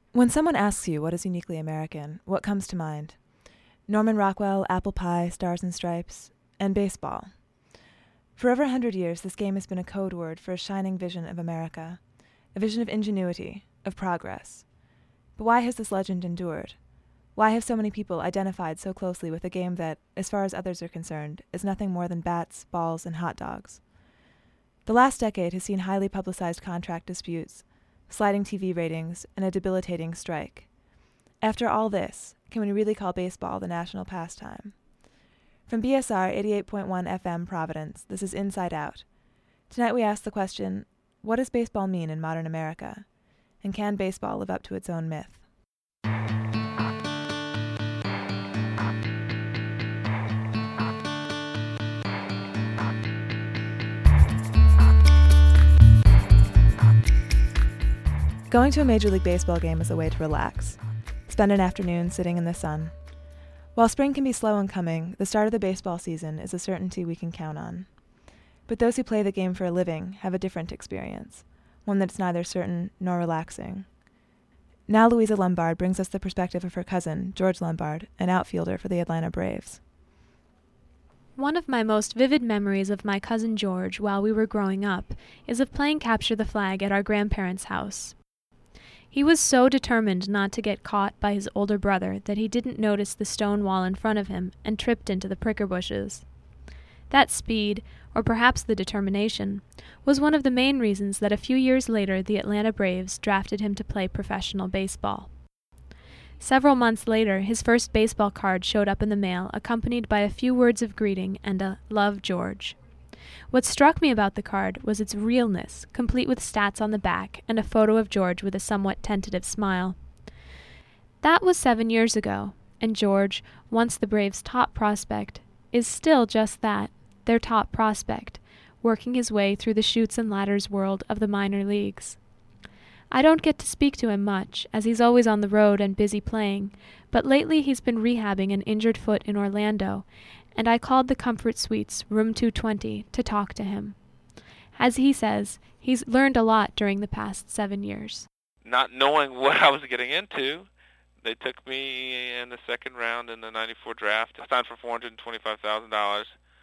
When someone asks you what is uniquely American, what comes to mind? Norman Rockwell, apple pie, stars and stripes, and baseball. For over 100 years, this game has been a code word for a shining vision of America, a vision of ingenuity, of progress. But why has this legend endured? Why have so many people identified so closely with a game that, as far as others are concerned, is nothing more than bats, balls, and hot dogs? The last decade has seen highly publicized contract disputes, sliding TV ratings, and a debilitating strike. After all this, can we really call baseball the national pastime? From BSR 88.1 FM Providence, this is Inside Out. Tonight we ask the question, what does baseball mean in modern America? And can baseball live up to its own myth? Going to a Major League Baseball game is a way to relax. Spend an afternoon sitting in the sun. While spring can be slow in coming, the start of the baseball season is a certainty we can count on. But those who play the game for a living have a different experience, one that's neither certain nor relaxing. Now Louisa Lombard brings us the perspective of her cousin, George Lombard, an outfielder for the Atlanta Braves. One of my most vivid memories of my cousin George while we were growing up is of playing capture the flag at our grandparents' house. He was so determined not to get caught by his older brother that he didn't notice the stone wall in front of him and tripped into the pricker bushes. That speed, or perhaps the determination, was one of the main reasons that a few years later the Atlanta Braves drafted him to play professional baseball. Several months later, his first baseball card showed up in the mail, accompanied by a few words of greeting and a "Love, George." What struck me about the card was its realness, complete with stats on the back and a photo of George with a somewhat tentative smile. That was 7 years ago, and George, once the Braves' top prospect, is still just that, their top prospect, working his way through the chutes and ladders world of the minor leagues. I don't get to speak to him much, as he's always on the road and busy playing, but lately he's been rehabbing an injured foot in Orlando, and I called the Comfort Suites, room 220, to talk to him. As he says, he's learned a lot during the past 7 years. Not knowing what I was getting into, they took me in the second round in the 94 draft. I signed for $425,000,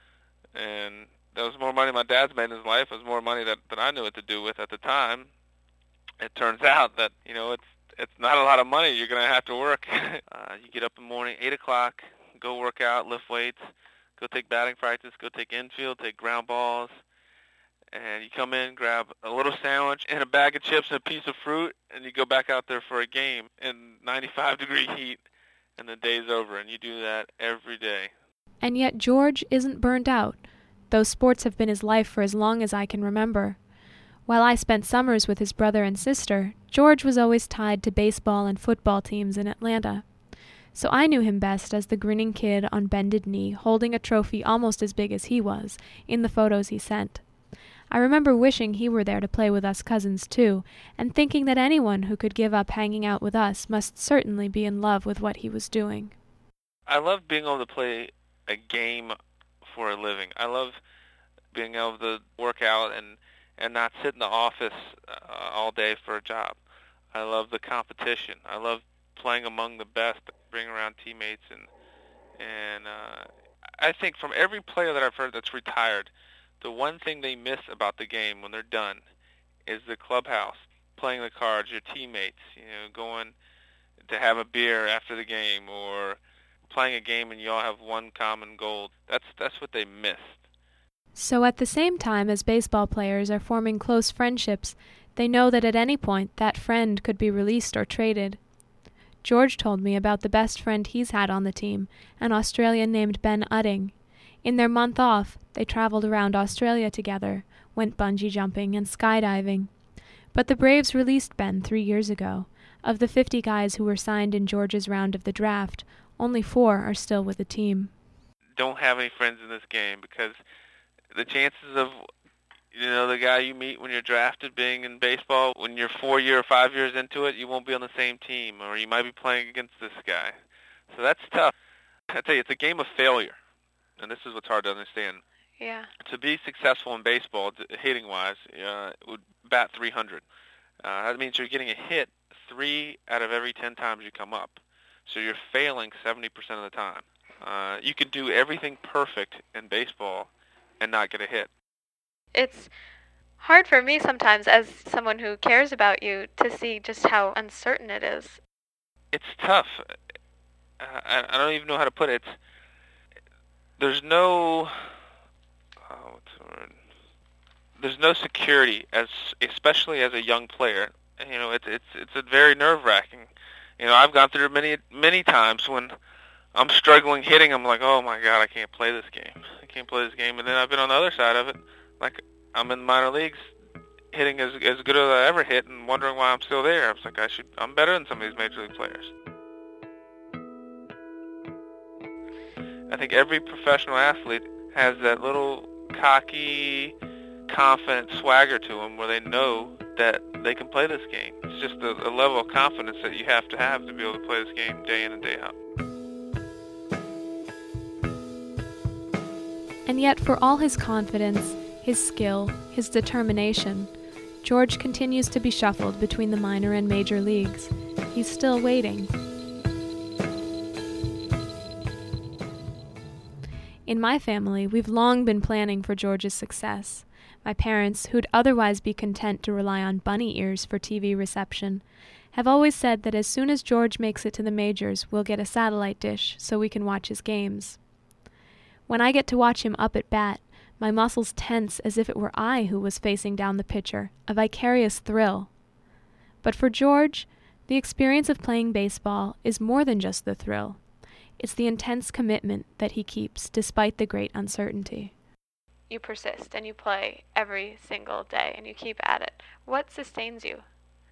and that was more money my dad's made in his life. It was more money that I knew what to do with at the time. It turns out that, it's not a lot of money. You're going to have to work. You get up in the morning, 8 o'clock, go work out, lift weights, go take batting practice, go take infield, take ground balls, and you come in, grab a little sandwich and a bag of chips and a piece of fruit, and you go back out there for a game in 95-degree heat, and the day's over, and you do that every day. And yet George isn't burned out, though sports have been his life for as long as I can remember. While I spent summers with his brother and sister, George was always tied to baseball and football teams in Atlanta. So I knew him best as the grinning kid on bended knee holding a trophy almost as big as he was in the photos he sent. I remember wishing he were there to play with us cousins too, and thinking that anyone who could give up hanging out with us must certainly be in love with what he was doing. I love being able to play a game for a living. I love being able to work out and not sit in the office all day for a job. I love the competition. I love playing among the best, bring around teammates, and I think from every player that I've heard that's retired, the one thing they miss about the game when they're done is the clubhouse, playing the cards, your teammates, going to have a beer after the game, or playing a game and you all have one common goal. That's what they missed. So at the same time as baseball players are forming close friendships, they know that at any point that friend could be released or traded. George told me about the best friend he's had on the team, an Australian named Ben Udding. In their month off, they traveled around Australia together, went bungee jumping and skydiving. But the Braves released Ben 3 years ago. Of the 50 guys who were signed in George's round of the draft, only 4 are still with the team. Don't have any friends in this game because the chances of the guy you meet when you're drafted being in baseball, when you're 4 or 5 years into it, you won't be on the same team, or you might be playing against this guy. So that's tough. I tell you, it's a game of failure, and this is what's hard to understand. Yeah. To be successful in baseball, hitting-wise, would bat 300. That means you're getting a hit 3 out of every 10 times you come up. So you're failing 70% of the time. You can do everything perfect in baseball and not get a hit. It's hard for me sometimes, as someone who cares about you, to see just how uncertain it is. It's tough. I don't even know how to put it. There's no... what's the word? There's no security, especially as a young player. You know, it's a very nerve-wracking. You know, I've gone through many times when I'm struggling hitting. I'm like, oh my God, I can't play this game. I can't play this game. And then I've been on the other side of it, like I'm in the minor leagues, hitting as good as I ever hit, and wondering why I'm still there. I was like, I'm better than some of these major league players. I think every professional athlete has that little cocky, confident swagger to them where they know that they can play this game. It's just a level of confidence that you have to be able to play this game day in and day out. And yet, for all his confidence, his skill, his determination, George continues to be shuffled between the minor and major leagues. He's still waiting. In my family, we've long been planning for George's success. My parents, who'd otherwise be content to rely on bunny ears for TV reception, have always said that as soon as George makes it to the majors, we'll get a satellite dish so we can watch his games. When I get to watch him up at bat, my muscles tense as if it were I who was facing down the pitcher, a vicarious thrill. But for George, the experience of playing baseball is more than just the thrill. It's the intense commitment that he keeps despite the great uncertainty. You persist and you play every single day and you keep at it. What sustains you?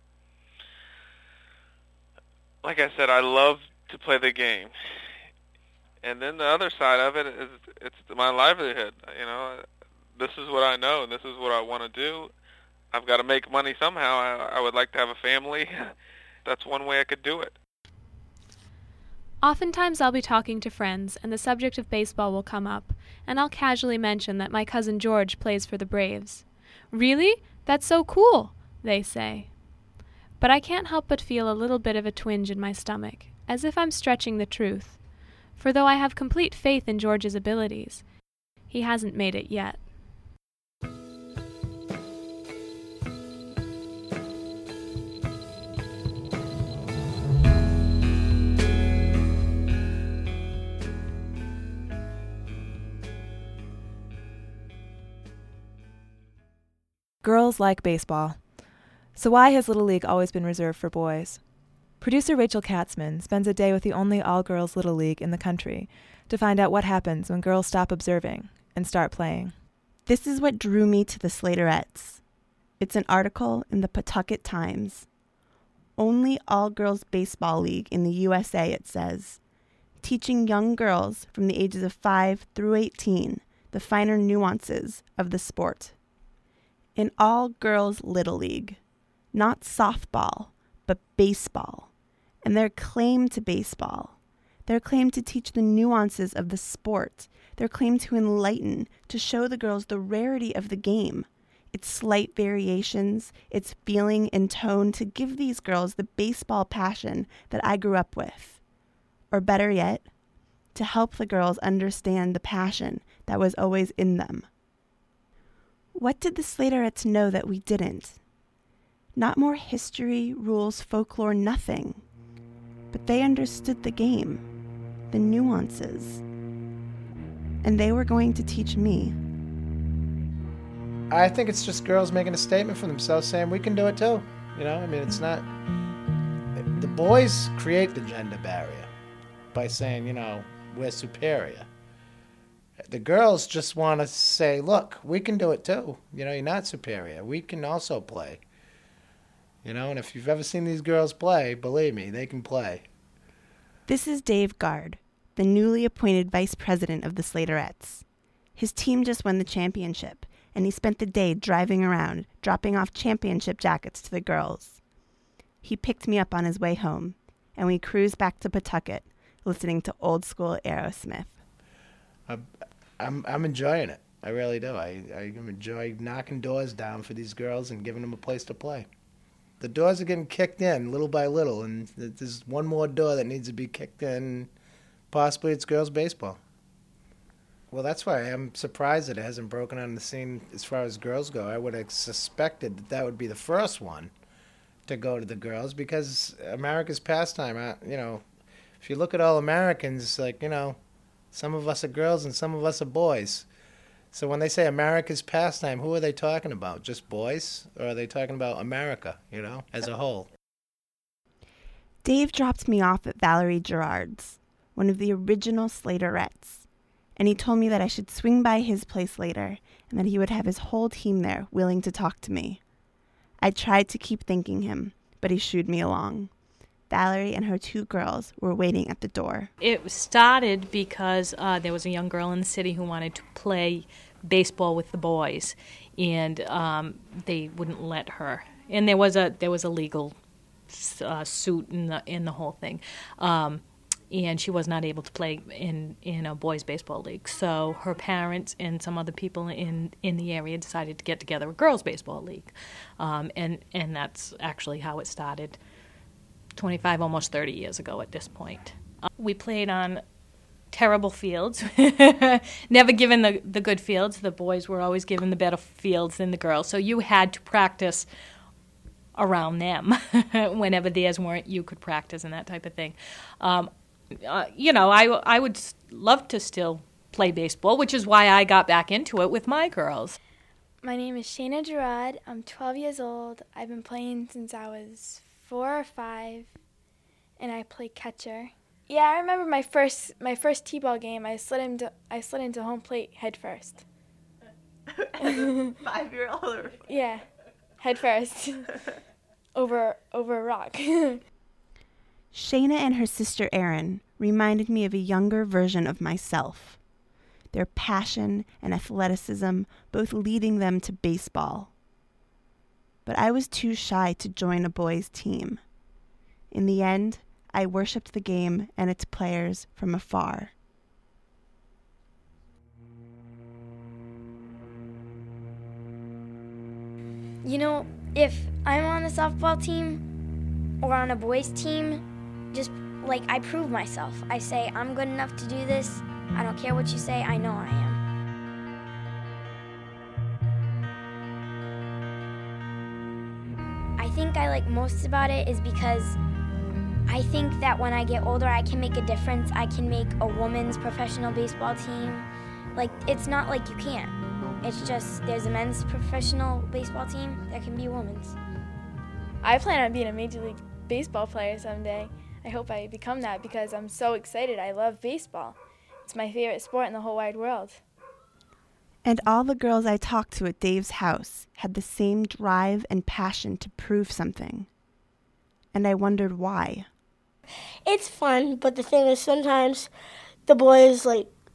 Like I said, I love to play the game. And then the other side of it is it's my livelihood. You know, this is what I know and this is what I want to do. I've got to make money somehow. I would like to have a family. That's one way I could do it. Oftentimes I'll be talking to friends and the subject of baseball will come up, and I'll casually mention that my cousin George plays for the Braves. Really? That's so cool, they say. But I can't help but feel a little bit of a twinge in my stomach, as if I'm stretching the truth. For though I have complete faith in George's abilities, he hasn't made it yet. Girls like baseball. So why has Little League always been reserved for boys? Producer Rachel Katzman spends a day with the only all-girls Little League in the country to find out what happens when girls stop observing and start playing. This is what drew me to the Slaterettes. It's an article in the Pawtucket Times. Only all-girls baseball league in the USA, it says, teaching young girls from the ages of 5 through 18 the finer nuances of the sport. An all-girls Little League, not softball, but baseball, and their claim to baseball, their claim to teach the nuances of the sport, their claim to enlighten, to show the girls the rarity of the game, its slight variations, its feeling and tone, to give these girls the baseball passion that I grew up with. Or better yet, to help the girls understand the passion that was always in them. What did the Slaterettes know that we didn't? Not more history, rules, folklore, nothing. But they understood the game, the nuances. And they were going to teach me. I think it's just girls making a statement for themselves saying we can do it too. You know, I mean, it's not... The boys create the gender barrier by saying, you know, we're superior. The girls just want to say, look, we can do it too. You know, you're not superior. We can also play. You know, and if you've ever seen these girls play, believe me, they can play. This is Dave Guard, the newly appointed vice president of the Slaterettes. His team just won the championship, and he spent the day driving around, dropping off championship jackets to the girls. He picked me up on his way home, and we cruised back to Pawtucket, listening to old school Aerosmith. I'm enjoying it. I really do. I enjoy knocking doors down for these girls and giving them a place to play. The doors are getting kicked in little by little, and there's one more door that needs to be kicked in. Possibly it's girls' baseball. Well, that's why I'm surprised that it hasn't broken on the scene as far as girls go. I would have suspected that that would be the first one to go to the girls, because America's pastime, if you look at all Americans, some of us are girls and some of us are boys. So when they say America's pastime, who are they talking about? Just boys? Or are they talking about America, as a whole? Dave dropped me off at Valerie Gerard's, one of the original Slaterettes, and he told me that I should swing by his place later and that he would have his whole team there willing to talk to me. I tried to keep thanking him, but he shooed me along. Valerie and her 2 girls were waiting at the door. It started because there was a young girl in the city who wanted to play baseball with the boys, and they wouldn't let her. And there was a legal suit in the whole thing, and she was not able to play in a boys' baseball league. So her parents and some other people in the area decided to get together a girls' baseball league, and that's actually how it started. 25, almost 30 years ago at this point. We played on terrible fields, never given the good fields. The boys were always given the better fields than the girls, so you had to practice around them. Whenever theirs weren't, you could practice and that type of thing. I would love to still play baseball, which is why I got back into it with my girls. My name is Shayna Gerard. I'm 12 years old. I've been playing since I was 4 or 5, and I play catcher. Yeah, I remember my first t-ball game. I slid into home plate head first. As a 5-year-old? Yeah, head first. over a rock. Shayna and her sister Erin reminded me of a younger version of myself. Their passion and athleticism both leading them to baseball. But I was too shy to join a boys' team. In the end, I worshipped the game and its players from afar. If I'm on a softball team or on a boys' team, I prove myself. I say, I'm good enough to do this. I don't care what you say, I know I am. I think I like most about it is because I think that when I get older, I can make a difference. I can make a women's professional baseball team. It's not like you can't. It's just there's a men's professional baseball team, there can be a women's. I plan on being a Major League Baseball player someday. I hope I become that because I'm so excited. I love baseball. It's my favorite sport in the whole wide world. And all the girls I talked to at Dave's house had the same drive and passion to prove something. And I wondered why. It's fun, but the thing is sometimes the boys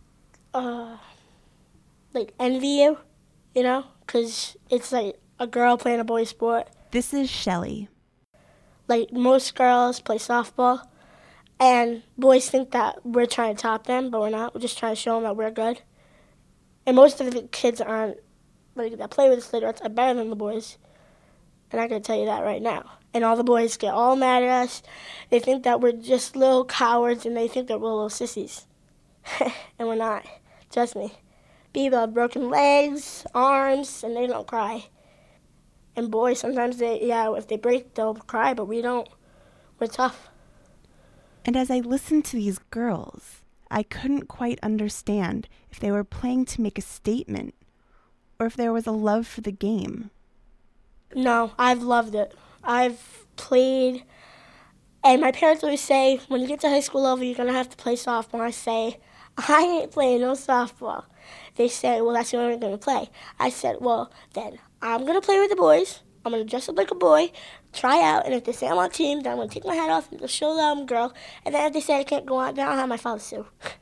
envy you, because it's like a girl playing a boy sport. This is Shelley. Most girls play softball, and boys think that we're trying to top them, but we're not. We're just trying to show them that we're good. And most of the kids that play with the Slaterettes are better than the boys. And I can tell you that right now. And all the boys get all mad at us. They think that we're just little cowards, and they think that we're little sissies. And we're not. Trust me. People have broken legs, arms, and they don't cry. And boys, sometimes if they break, they'll cry, but we don't. We're tough. And as I listened to these girls, I couldn't quite understand if they were playing to make a statement or if there was a love for the game. No, I've loved it. I've played, and my parents always say, when you get to high school level, you're going to have to play softball. I say, I ain't playing no softball. They say, well, that's the only way I'm going to play. I said, well, then I'm going to play with the boys. I'm going to dress up like a boy, try out, and if they say I'm on team, then I'm going to take my hat off and show them I'm a girl. And then if they say I can't go on, then I'll have my father sue.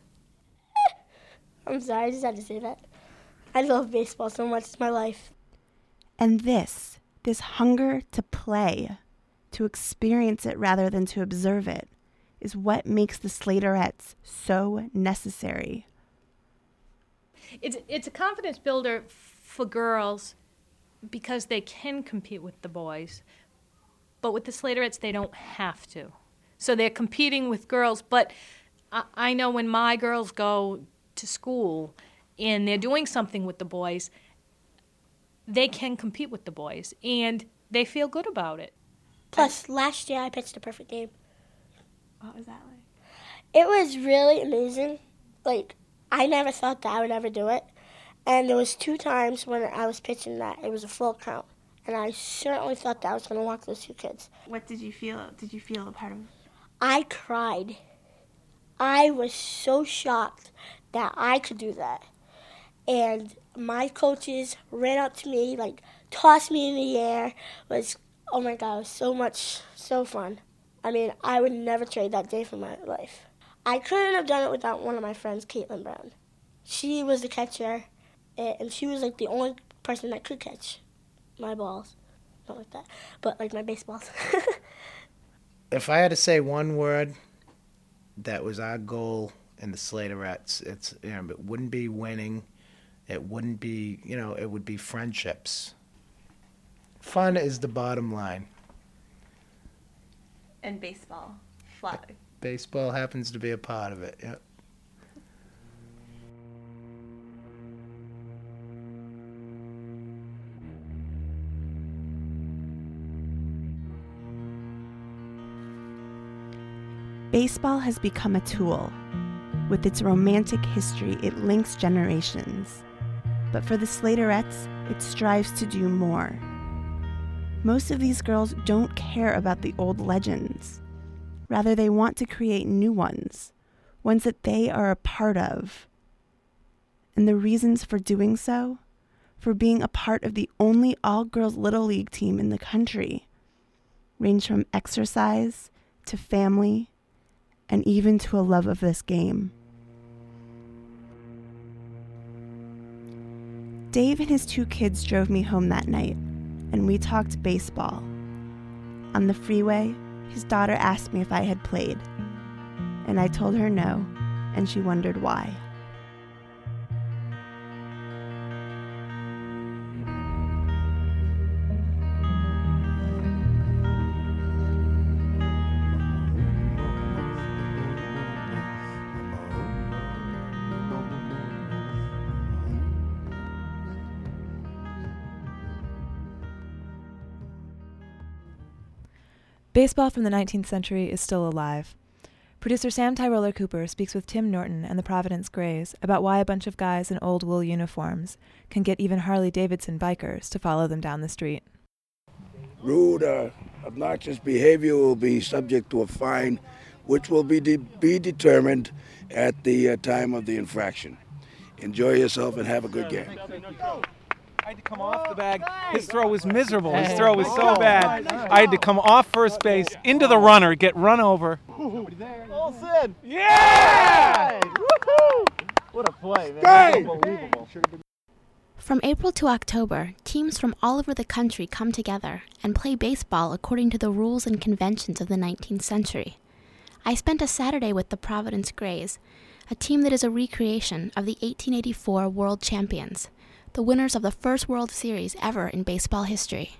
I'm sorry, I just had to say that. I love baseball so much. It's my life. And this hunger to play, to experience it rather than to observe it, is what makes the Slaterettes so necessary. It's a confidence builder for girls because they can compete with the boys, But with the Slaterettes, they don't have to. So they're competing with girls. But I know when my girls go to school and they're doing something with the boys, they can compete with the boys, and they feel good about it. Plus, last year I pitched a perfect game. What was that like? It was really amazing. Like, I never thought that I would ever do it. And there was 2 times when I was pitching that it was a full count. And I certainly thought that I was going to walk those 2 kids. What did you feel? Did you feel a part of it? I cried. I was so shocked that I could do that. And my coaches ran up to me, like, tossed me in the air. Oh my God, it was so fun. I mean, I would never trade that day for my life. I couldn't have done it without one of my friends, Caitlin Brown. She was the catcher, and she was, like, the only person that could catch my balls. Not like that, but, like, my baseballs. If I had to say one word that was our goal in the Slaterettes, it wouldn't be winning. It wouldn't be, it would be friendships. Fun is the bottom line. And baseball. Flag. Baseball happens to be a part of it, yep. Baseball has become a tool. With its romantic history, it links generations. But for the Slaterettes, it strives to do more. Most of these girls don't care about the old legends. Rather, they want to create new ones that they are a part of. And the reasons for doing so? For being a part of the only all-girls Little League team in the country, range from exercise to family and even to a love of this game. Dave and his 2 kids drove me home that night, and we talked baseball. On the freeway, his daughter asked me if I had played, and I told her no, and she wondered why. Baseball from the 19th century is still alive. Producer Sam Tyroller Cooper speaks with Tim Norton and the Providence Grays about why a bunch of guys in old wool uniforms can get even Harley-Davidson bikers to follow them down the street. Rude, obnoxious behavior will be subject to a fine, which will be determined at the time of the infraction. Enjoy yourself and have a good game. I had to come off the bag. His throw was miserable. His throw was so bad. I had to come off first base, into the runner, get run over. Olsen! Yeah! Woohoo! What a play, man. Unbelievable. From April to October, teams from all over the country come together and play baseball according to the rules and conventions of the 19th century. I spent a Saturday with the Providence Grays, a team that is a recreation of the 1884 World Champions, the winners of the first World Series ever in baseball history.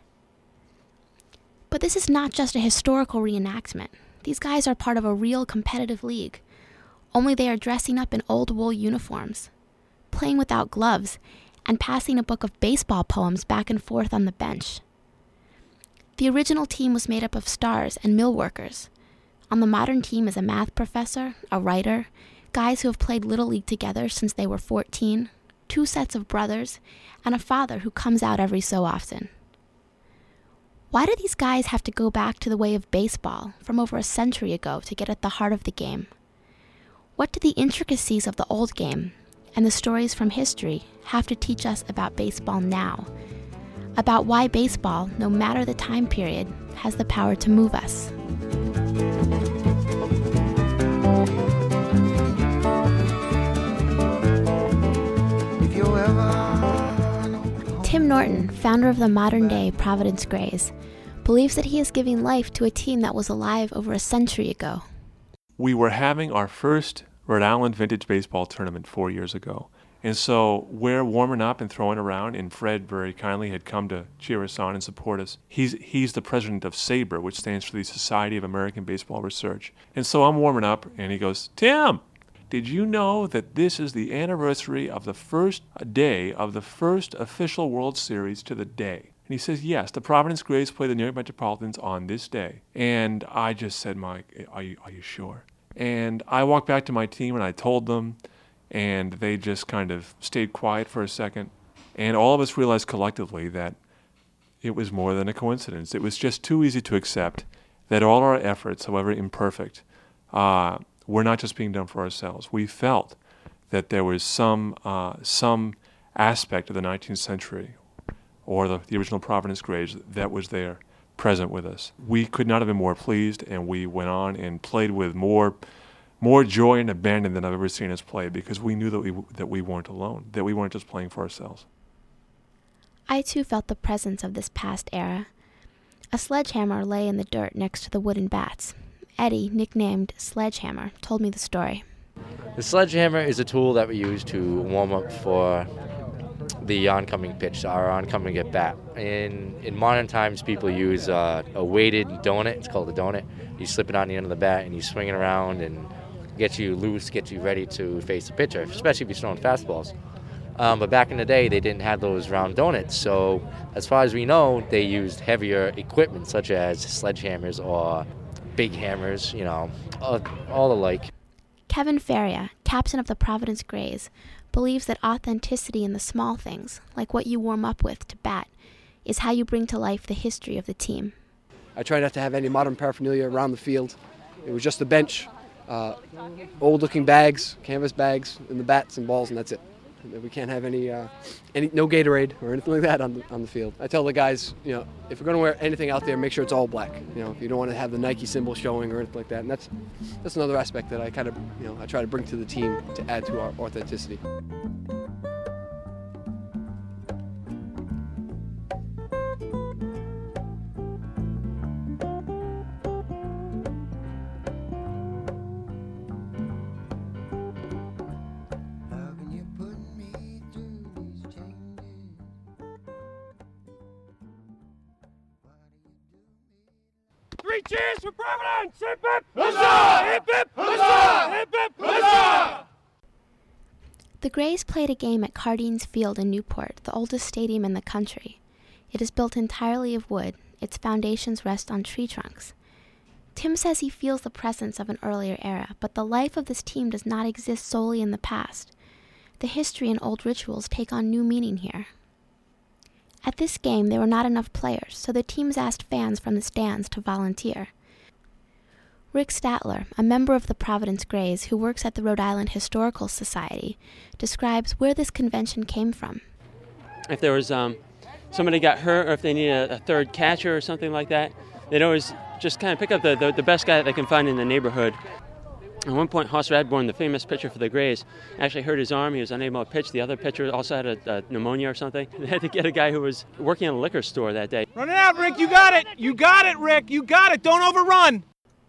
But this is not just a historical reenactment. These guys are part of a real competitive league, only they are dressing up in old wool uniforms, playing without gloves, and passing a book of baseball poems back and forth on the bench. The original team was made up of stars and mill workers. On the modern team is a math professor, a writer, guys who have played Little League together since they were 14, 2 sets of brothers, and a father who comes out every so often. Why do these guys have to go back to the way of baseball from over a century ago to get at the heart of the game? What do the intricacies of the old game and the stories from history have to teach us about baseball now? About why baseball, no matter the time period, has the power to move us. Tim Norton, founder of the modern-day Providence Grays, believes that he is giving life to a team that was alive over a century ago. We were having our first Rhode Island Vintage Baseball tournament 4 years ago, And so we're warming up and throwing around, and Fred very kindly had come to cheer us on and support us. He's the president of SABRE, which stands for the Society of American Baseball Research. And so I'm warming up, and he goes, "Tim, did you know that this is the anniversary of the first day of the first official World Series to the day?" And he says, "Yes, the Providence Grays play the New York Metropolitans on this day." And I just said, "Mike, are you sure?" And I walked back to my team and I told them, and they just kind of stayed quiet for a second. And all of us realized collectively that it was more than a coincidence. It was just too easy to accept that all our efforts, however imperfect, were not just being done for ourselves. We felt that there was some aspect of the 19th century or the original Providence Grays that was there, present with us. We could not have been more pleased, and we went on and played with more joy and abandon than I've ever seen us play, because we knew that we weren't alone, that we weren't just playing for ourselves. I too felt the presence of this past era. A sledgehammer lay in the dirt next to the wooden bats. Eddie, nicknamed Sledgehammer, told me the story. The sledgehammer is a tool that we use to warm up for the oncoming pitch, our oncoming at bat. In modern times, people use a weighted donut. It's called a donut. You slip it on the end of the bat and you swing it around and get you loose, get you ready to face the pitcher, especially if you're throwing fastballs. But back in the day, they didn't have those round donuts. So as far as we know, they used heavier equipment such as sledgehammers or big hammers, all alike. Kevin Faria, captain of the Providence Grays, believes that authenticity in the small things, like what you warm up with to bat, is how you bring to life the history of the team. I try not to have any modern paraphernalia around the field. It was just a bench, old-looking bags, canvas bags, and the bats and balls, and that's it. We can't have any no Gatorade or anything like that on the field. I tell the guys, if you're going to wear anything out there, make sure it's all black. If you don't want to have the Nike symbol showing or anything like that. And that's another aspect that I kind of, I try to bring to the team to add to our authenticity. Three cheers for Providence! Hip hip! Huzzah! Hip hip! Huzzah! Hip hip! Huzzah! The Grays played a game at Cardines Field in Newport, the oldest stadium in the country. It is built entirely of wood. Its foundations rest on tree trunks. Tim says he feels the presence of an earlier era, but the life of this team does not exist solely in the past. The history and old rituals take on new meaning here. At this game, there were not enough players, so the teams asked fans from the stands to volunteer. Rick Statler, a member of the Providence Grays who works at the Rhode Island Historical Society, describes where this convention came from. If there was somebody got hurt or if they needed a third catcher or something like that, they'd always just kind of pick up the best guy that they can find in the neighborhood. At one point, Hoss Radbourn, the famous pitcher for the Grays, actually hurt his arm. He was unable to pitch. The other pitcher also had a pneumonia or something. They had to get a guy who was working in a liquor store that day. Run it out, Rick. You got it. You got it, Rick. You got it. Don't overrun.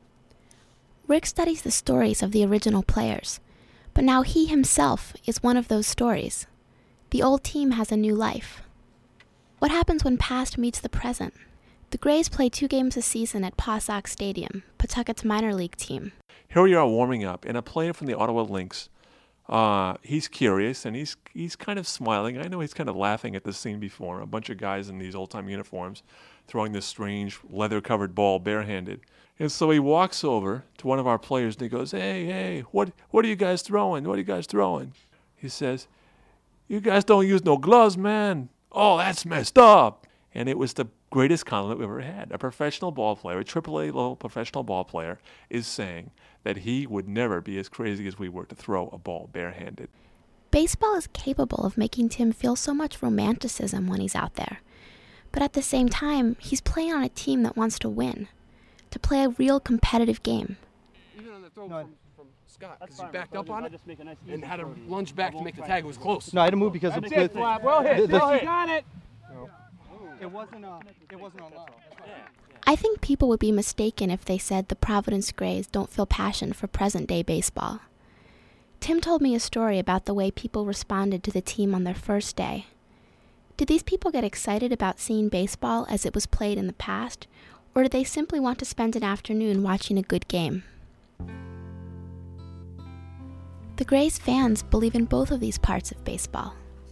Rick studies the stories of the original players, but now he himself is one of those stories. The old team has a new life. What happens when past meets the present? The Grays play 2 games a season at Paw Sox Stadium, Pawtucket's minor league team. Here we are warming up, and a player from the Ottawa Lynx, he's curious, and he's kind of smiling. I know he's kind of laughing at this scene before him, a bunch of guys in these old-time uniforms throwing this strange leather-covered ball barehanded. And so he walks over to one of our players, and he goes, hey, what are you guys throwing? What are you guys throwing? He says, you guys don't use no gloves, man. Oh, that's messed up. And it was the greatest compliment we've ever had. A professional ball player, a AAA-level professional ball player, is saying that he would never be as crazy as we were to throw a ball barehanded. Baseball is capable of making Tim feel so much romanticism when he's out there. But at the same time, he's playing on a team that wants to win, to play a real competitive game. Even on the throw from Scott, because he backed up on it and had to lunge back to make the tag. It was close. No, I had to move because That's it, Flap. Well hit. You got it. It wasn't on line. I think people would be mistaken if they said the Providence Grays don't feel passion for present-day baseball. Tim told me a story about the way people responded to the team on their first day. Did these people get excited about seeing baseball as it was played in the past, or did they simply want to spend an afternoon watching a good game? The Grays fans believe in both of these parts of baseball.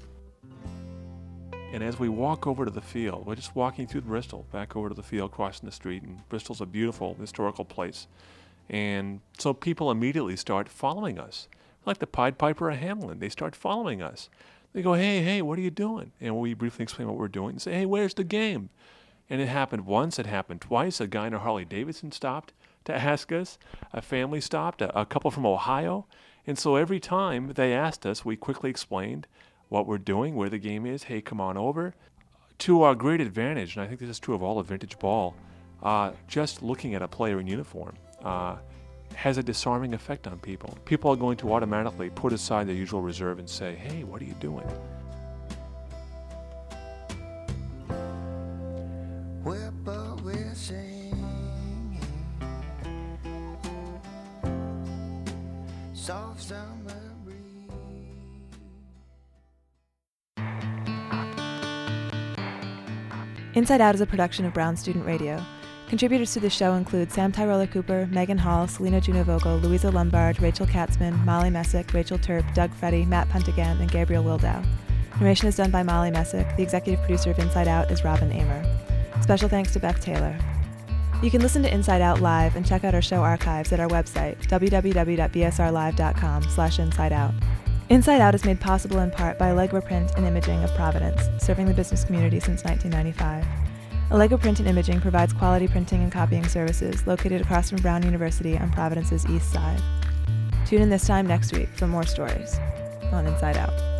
And as we walk over to the field, we're just walking through Bristol, back over to the field, crossing the street, and Bristol's a beautiful historical place. And so people immediately start following us. Like the Pied Piper of Hamelin, they start following us. They go, hey, what are you doing? And we briefly explain what we're doing and say, hey, where's the game? And it happened once, it happened twice. A guy in a Harley Davidson stopped to ask us. A family stopped, a couple from Ohio. And so every time they asked us, we quickly explained what we're doing, where the game is. Hey, come on over. To our great advantage, and I think this is true of all of vintage ball, just looking at a player in uniform has a disarming effect on people. People are going to automatically put aside their usual reserve and say, hey, what are you doing? We're singing soft summer breeze. Inside Out is a production of Brown Student Radio. Contributors to the show include Sam Tyrola Cooper, Megan Hall, Selena Juno Vogel, Louisa Lombard, Rachel Katzman, Molly Messick, Rachel Terp, Doug Freddy, Matt Puntigan, and Gabriel Wildow. Narration is done by Molly Messick. The executive producer of Inside Out is Robin Amer. Special thanks to Beth Taylor. You can listen to Inside Out live and check out our show archives at our website, www.bsrlive.com/insideout. Inside Out is made possible in part by Allegro Print and Imaging of Providence, serving the business community since 1995. Allegro Print and Imaging provides quality printing and copying services located across from Brown University on Providence's east side. Tune in this time next week for more stories on Inside Out.